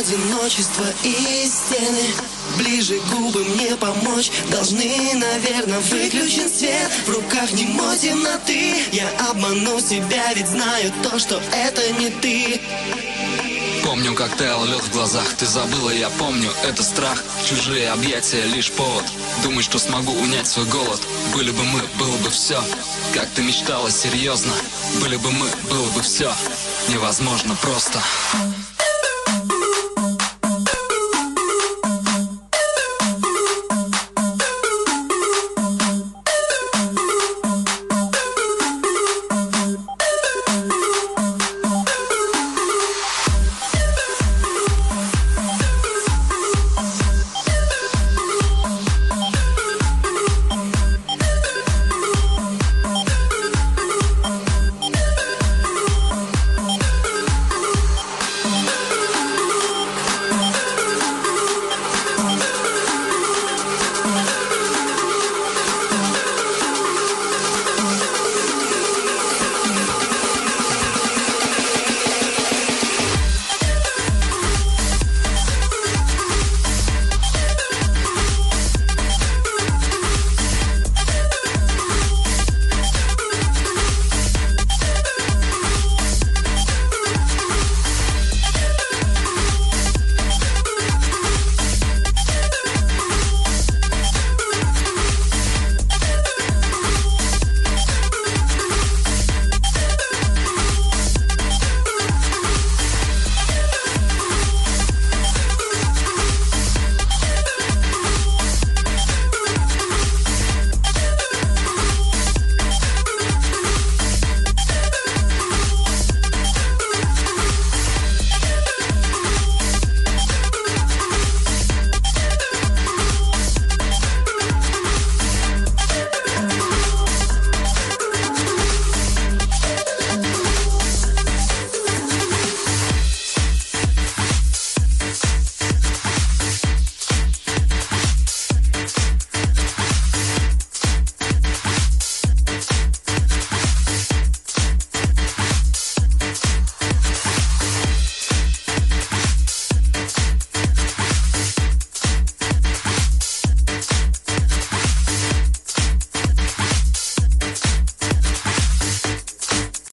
одиночество и стены. Ближе губы мне помочь должны, наверное, выключен свет. В руках не мой темноты. Я обману себя, ведь знаю то, что это не ты. Помню, как таял лед в глазах. Ты забыла, я помню, это страх. Чужие объятия лишь повод. Думай, что смогу унять свой голод. Были бы мы, было бы все. Как ты мечтала, серьезно. Были бы мы, было бы все. Невозможно просто.